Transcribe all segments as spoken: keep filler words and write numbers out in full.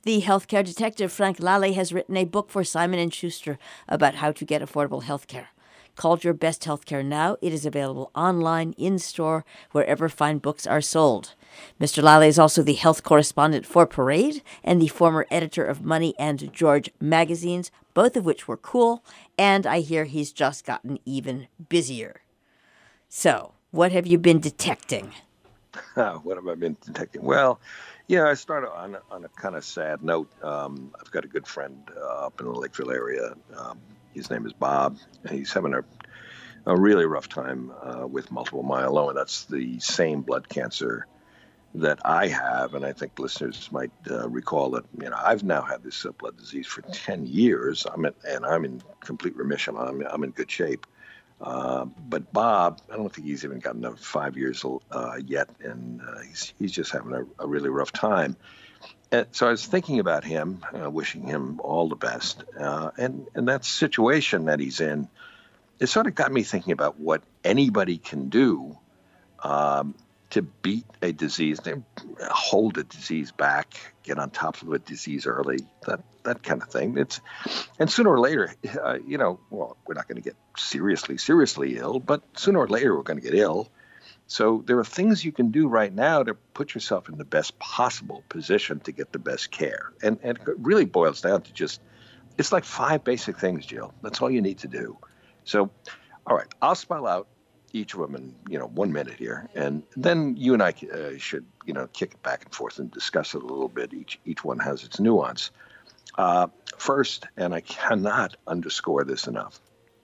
The healthcare detective Frank Lally has written a book for Simon and Schuster about how to get affordable healthcare. Called Your Best Healthcare Now, it is available online, in-store, wherever fine books are sold. Mister Lally is also the health correspondent for Parade and the former editor of Money and George magazines, both of which were cool, and I hear he's just gotten even busier. So, what have you been detecting? What have I been detecting? Well, yeah, I started on on a kind of sad note. Um, I've got a good friend uh, up in the Lakeville area. Um, his name is Bob, and he's having a, a really rough time uh, with multiple myeloma. That's the same blood cancer that I have, and I think listeners might uh, recall that you know I've now had this uh, blood disease for ten years. I'm in, and I'm in complete remission. I'm I'm in good shape. Uh, but Bob, I don't think he's even gotten to five years uh, yet, and uh, he's he's just having a, a really rough time. And so I was thinking about him, uh, wishing him all the best, uh, and and that situation that he's in, it sort of got me thinking about what anybody can do um, to beat a disease, to hold a disease back, get on top of a disease early, that that kind of thing. It's and sooner or later, uh, you know, well, we're not going to get seriously, seriously ill, but sooner or later we're going to get ill. So there are things you can do right now to put yourself in the best possible position to get the best care. And, and it really boils down to just, it's like five basic things, Jill. That's all you need to do. So, all right, I'll spell out each of them in, you know, one minute here. And then you and I uh, should, you know, kick it back and forth and discuss it a little bit. Each, each one has its nuance. Uh, first, and I cannot underscore this enough,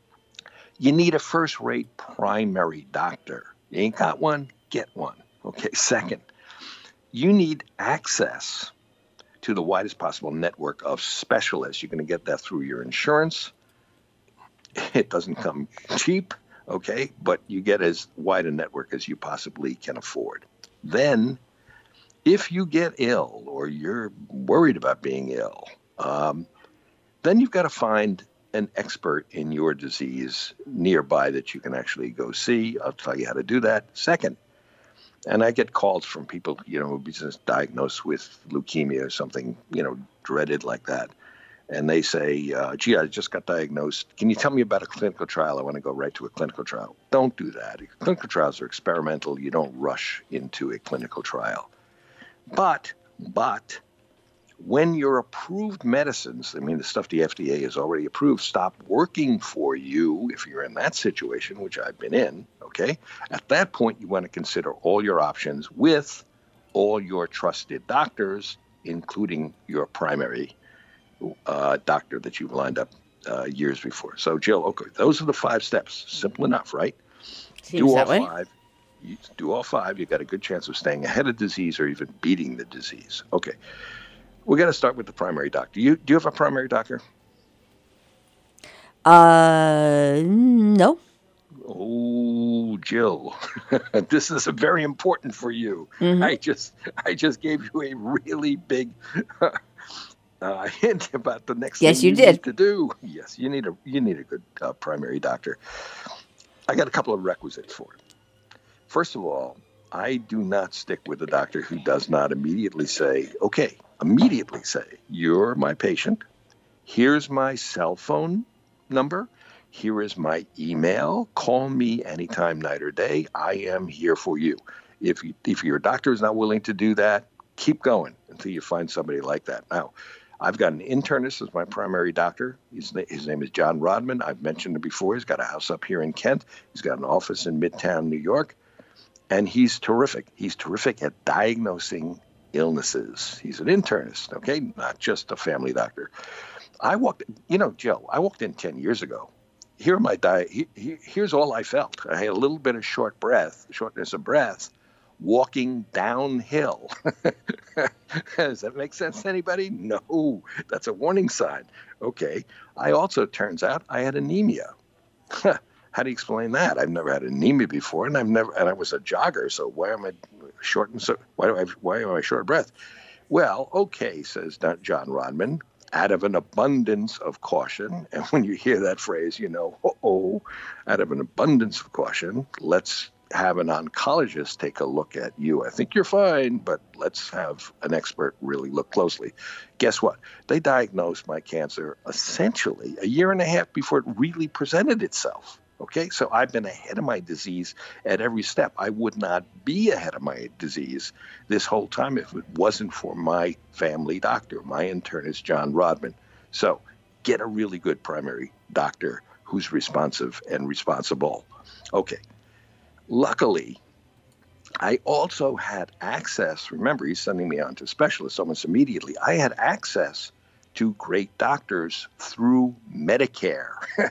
you need a first-rate primary doctor. You ain't got one? Get one. Okay. Second, you need access to the widest possible network of specialists. You're going to get that through your insurance. It doesn't come cheap, okay, but you get as wide a network as you possibly can afford. Then, if you get ill or you're worried about being ill, um, then you've got to find an expert in your disease nearby that you can actually go see. I'll tell you how to do that. Second, and I get calls from people, you know, who've been just diagnosed with leukemia or something, you know, dreaded like that. And they say, uh, gee, I just got diagnosed. Can you tell me about a clinical trial? I want to go right to a clinical trial. Don't do that. Clinical trials are experimental. You don't rush into a clinical trial. But, but, when your approved medicines, I mean, the stuff the F D A has already approved, stop working for you, if you're in that situation, which I've been in, okay, at that point, you want to consider all your options with all your trusted doctors, including your primary uh, doctor that you've lined up uh, years before. So, Jill, okay, those are the five steps. Simple enough, right? Seems do all that way. five. You do all five. You've got a good chance of staying ahead of disease or even beating the disease. Okay. We got to start with the primary doctor. You do you have a primary doctor? Uh, no. Oh, Jill, this is very important for you. Mm-hmm. I just I just gave you a really big uh, hint about the next Yes, thing you you did. need to do. Yes, you need a you need a good uh, primary doctor. I got a couple of requisites for it. First of all, I do not stick with a doctor who does not immediately say, okay, immediately say, you're my patient. Here's my cell phone number. Here is my email. Call me anytime, night or day. I am here for you. If you, if your doctor is not willing to do that, keep going until you find somebody like that. Now, I've got an internist as my primary doctor. His, his name is John Rodman. I've mentioned it before. He's got a house up here in Kent. He's got an office in Midtown, New York. And he's terrific. He's terrific at diagnosing illnesses. He's an internist, okay, not just a family doctor. I walked, you know, Joe, I walked in ten years ago. Here are my diet. He, he, here's all I felt. I had a little bit of short breath, shortness of breath, walking downhill. Does that make sense to anybody? No, that's a warning sign. Okay. I also, turns out, I had anemia. How do you explain that? I've never had anemia before, and I've never, and I was a jogger. So why am I short and so? Why do I? Why am I short of breath? Well, okay, says John Rodman. Out of an abundance of caution, and when you hear that phrase, you know, oh, out of an abundance of caution, let's have an oncologist take a look at you. I think you're fine, but let's have an expert really look closely. Guess what? They diagnosed my cancer essentially a year and a half before it really presented itself. Okay, so I've been ahead of my disease at every step. I would not be ahead of my disease this whole time if it wasn't for my family doctor. My internist, John Rodman. So get a really good primary doctor who's responsive and responsible. Okay. Luckily, I also had access. Remember, he's sending me on to specialists almost immediately. I had access to great doctors through Medicare.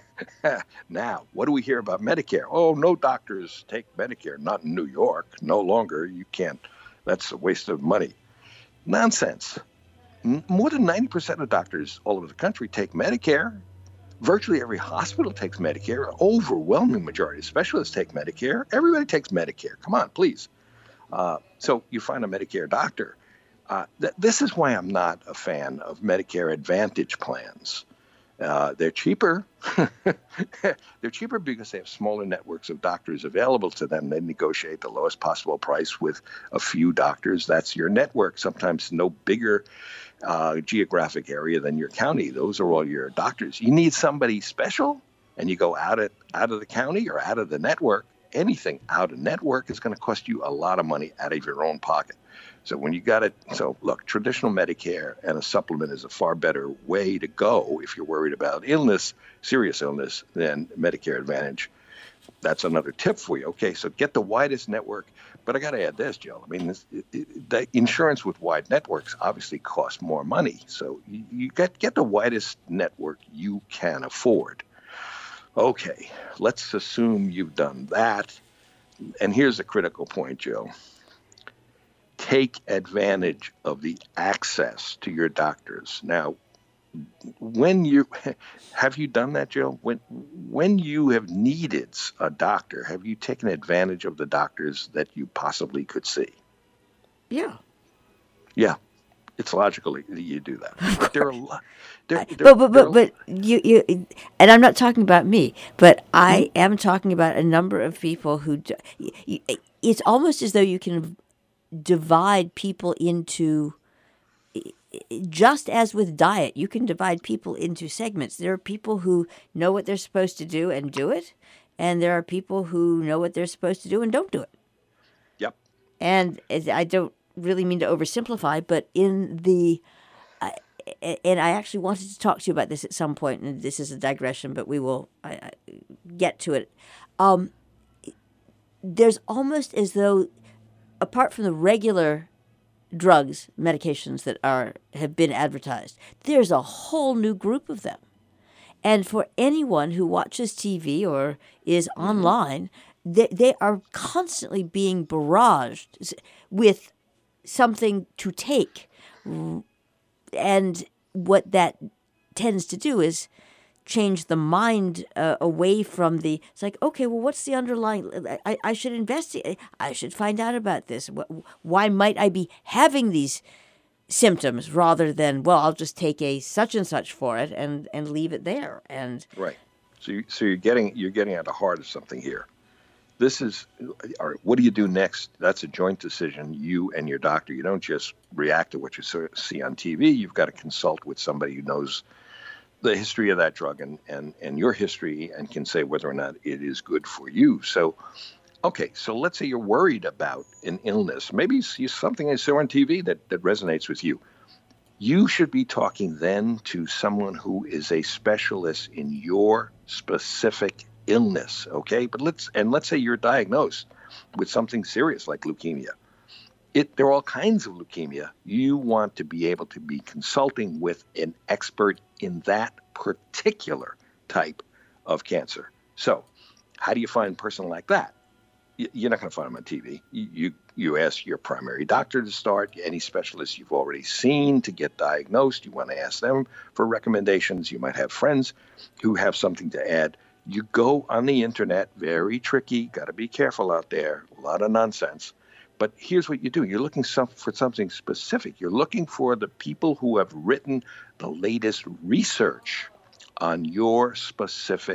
Now, what do we hear about Medicare? Oh, no doctors take Medicare. Not in New York. No longer. You can't. That's a waste of money. Nonsense. N- more than ninety percent of doctors all over the country take Medicare. Virtually every hospital takes Medicare. An overwhelming majority of specialists take Medicare. Everybody takes Medicare. Come on, please. Uh, so you find a Medicare doctor. Uh, th- this is why I'm not a fan of Medicare Advantage plans. Uh, they're cheaper. They're cheaper because they have smaller networks of doctors available to them. They negotiate the lowest possible price with a few doctors. That's your network. Sometimes no bigger uh, geographic area than your county. Those are all your doctors. You need somebody special, and you go out of, out of the county or out of the network. Anything out of network is going to cost you a lot of money out of your own pocket. So when you got it, so look, traditional Medicare and a supplement is a far better way to go if you're worried about illness, serious illness, than Medicare Advantage. That's another tip for you. Okay, so get the widest network. But I got to add this, Jill. I mean, this, it, it, the insurance with wide networks obviously costs more money. So you, you get, get the widest network you can afford. Okay, let's assume you've done that. And here's the critical point, Jill. Take advantage of the access to your doctors. Now, when you have you done that, Jill? When when you have needed a doctor, have you taken advantage of the doctors that you possibly could see? Yeah. Yeah. It's logical that you do that. But there are a lot. There, there, but but but, but you you and I'm not talking about me, but I hmm? am talking about a number of people who. Do, it's almost as though you can divide people into, just as with diet, you can divide people into segments. There are people who know what they're supposed to do and do it, and there are people who know what they're supposed to do and don't do it. Yep. And I don't really mean to oversimplify, but in the, uh, and I actually wanted to talk to you about this at some point, and this is a digression, but we will I, I get to it. Um, there's almost as though, apart from the regular drugs, medications that are have been advertised, there's a whole new group of them. And for anyone who watches T V or is mm-hmm. online, they, they are constantly being barraged with something to take. And what that tends to do is change the mind uh, away from the, it's like, okay, well, what's the underlying, I, I should investigate, I should find out about this. Why might I be having these symptoms rather than, well, I'll just take a such and such for it and, and leave it there. And right. So, you, so you're getting you're getting at the heart of something here. This is, all right, what do you do next? That's a joint decision, you and your doctor. You don't just react to what you see on T V. You've got to consult with somebody who knows the history of that drug and, and, and your history and can say whether or not it is good for you. So, okay, so let's say you're worried about an illness. Maybe it's something I saw on T V that, that resonates with you. You should be talking then to someone who is a specialist in your specific illness, okay? But let's and let's say you're diagnosed with something serious like leukemia. It, there are all kinds of leukemia. You want to be able to be consulting with an expert in that particular type of cancer. So how do you find a person like that? You're not going to find them on T V. You, you you ask your primary doctor to start, any specialist you've already seen to get diagnosed. You want to ask them for recommendations. You might have friends who have something to add. You go on the internet, very tricky, got to be careful out there, a lot of nonsense. But here's what you do. You're looking for something specific. You're looking for the people who have written the latest research on your specific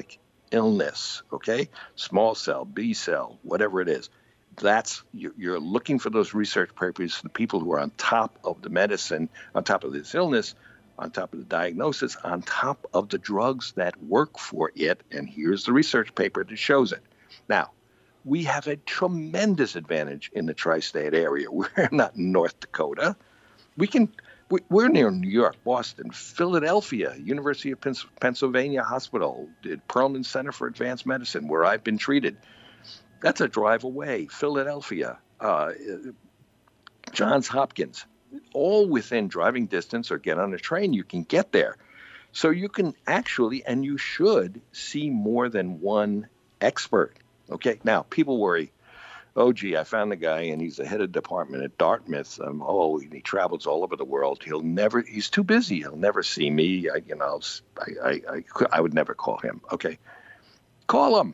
illness, okay? Small cell, B cell, whatever it is. That's you're looking for those research papers, the people who are on top of the medicine, on top of this illness, on top of the diagnosis, on top of the drugs that work for it. And here's the research paper that shows it. Now, we have a tremendous advantage in the tri-state area. We're not in North Dakota. We can, we're near New York, Boston, Philadelphia, University of Pennsylvania Hospital, the Perelman Center for Advanced Medicine, where I've been treated. That's a drive away. Philadelphia, uh, Johns Hopkins, all within driving distance, or get on a train, you can get there. So you can actually, and you should, see more than one expert. Okay, now people worry, oh, gee, I found the guy and he's the head of department at Dartmouth. Um, oh, he travels all over the world. He'll never, he's too busy. He'll never see me. I, you know, I, I, I, I would never call him. Okay, call him.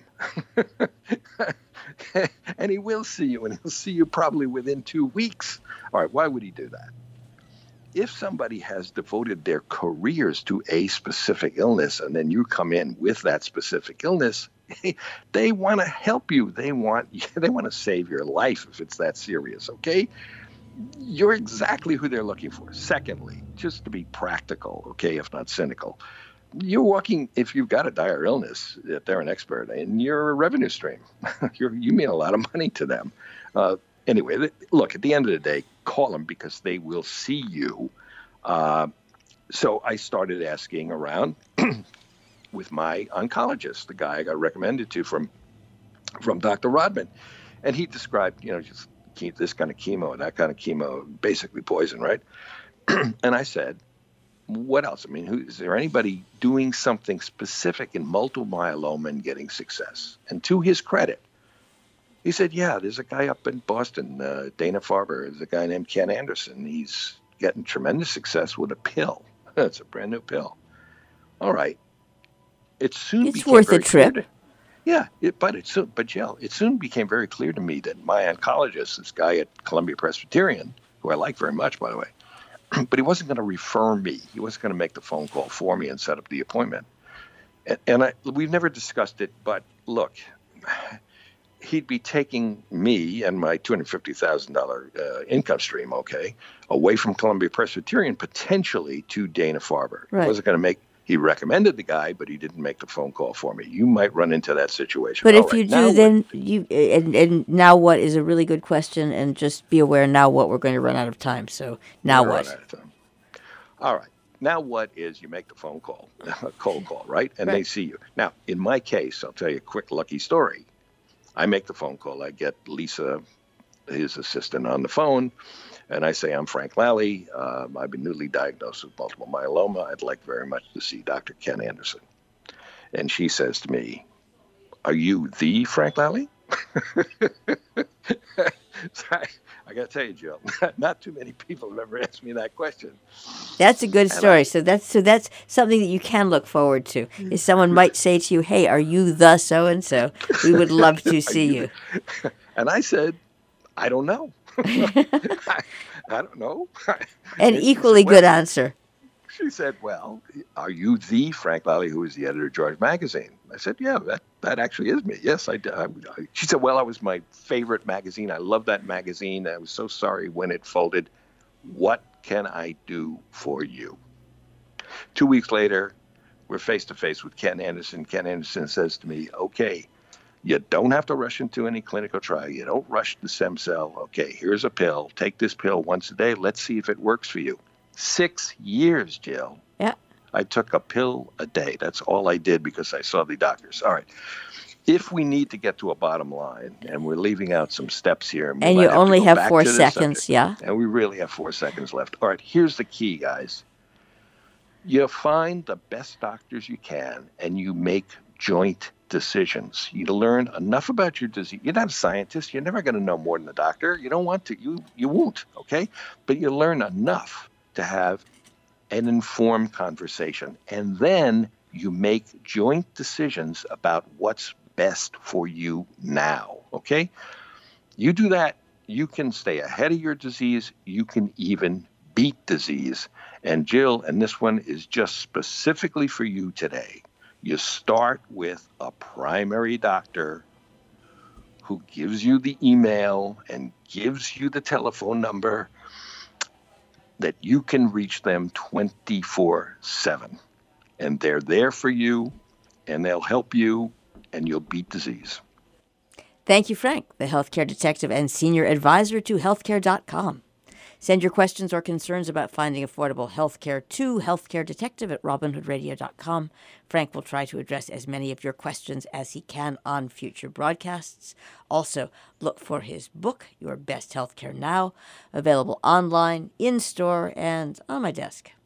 And he will see you, and he'll see you probably within two weeks. All right, why would he do that? If somebody has devoted their careers to a specific illness, and then you come in with that specific illness, they want to help you. They want they want to save your life if it's that serious, okay? You're exactly who they're looking for. Secondly, just to be practical, okay, if not cynical, you're walking, if you've got a dire illness, if they're an expert, and you're a revenue stream. you're, you mean a lot of money to them. Uh, anyway, look, at the end of the day, call them because they will see you. Uh, so I started asking around with my oncologist, the guy I got recommended to from from Doctor Rodman. And he described, you know, just this kind of chemo, that kind of chemo, basically poison, right? And I said, what else? I mean, who, is there anybody doing something specific in multiple myeloma and getting success? And to his credit, he said, yeah, there's a guy up in Boston, uh, Dana-Farber. There's a guy named Ken Anderson. He's getting tremendous success with a pill. It's a brand new pill. All right. It soon it's became worth very a trip. clear to, yeah, it, but it soon, but Jill, it soon became very clear to me that my oncologist, this guy at Columbia Presbyterian, who I like very much, by the way, but he wasn't going to refer me. He wasn't going to make the phone call for me and set up the appointment. And, and I, we've never discussed it, but look, he'd be taking me and my two hundred fifty thousand dollars uh, income stream, okay, away from Columbia Presbyterian, potentially to Dana-Farber. Right. He wasn't going to make, he recommended the guy, but he didn't make the phone call for me. You might run into that situation. But All if right, you do, now then what? you, and, and now what is a really good question, and just be aware now what we're going to run out of time. So now We're what? run out of time. All right. Now what is you make the phone call, a cold call, right? And Right. they see you. Now, in my case, I'll tell you a quick lucky story. I make the phone call. I get Lisa, his assistant, on the phone, and I say, I'm Frank Lally. Um, I've been newly diagnosed with multiple myeloma. I'd like very much to see Doctor Ken Anderson. And she says to me, are you the Frank Lally? So I, I got to tell you, Jill, not, not too many people have ever asked me that question. That's a good And story. I- so that's so that's something that you can look forward to. Is someone might say to you, "Hey, are you the so and so? We would love to see you." And I said, I don't know. I, I don't know. An And she equally said, good well, answer. She said, well, are you the Frank Lally who is the editor of George Magazine? I said, yeah, that, that actually is me. Yes, I, I, I She said, well, I was my favorite magazine. I love that magazine. I was so sorry when it folded. What can I do for you? Two weeks later, we're face-to-face with Ken Anderson. Ken Anderson says to me, okay, you don't have to rush into any clinical trial. You don't rush the stem cell. Okay, here's a pill. Take this pill once a day. Let's see if it works for you. Six years, Jill. Yeah. I took a pill a day. That's all I did because I saw the doctors. All right. If we need to get to a bottom line, and we're leaving out some steps here. we And might you have to only go have back four to this seconds, subject. yeah? And we really have four seconds left. All right, here's the key, guys. You find the best doctors you can, and you make joint decisions. You learn enough about your disease. You're not a scientist. You're never going to know more than the doctor. You don't want to. You you won't, okay? But you learn enough to have an informed conversation. And then you make joint decisions about what's best for you now, okay? You do that, you can stay ahead of your disease. You can even beat disease. And Jill, and this one is just specifically for you today. You start with a primary doctor who gives you the email and gives you the telephone number that you can reach them twenty-four seven. And they're there for you, and they'll help you, and you'll beat disease. Thank you, Frank, the healthcare detective and senior advisor to healthcare dot com. Send your questions or concerns about finding affordable healthcare to healthcaredetective at robin hood radio dot com. Frank will try to address as many of your questions as he can on future broadcasts. Also, look for his book, Your Best Healthcare Now, available online, in-store, and on my desk.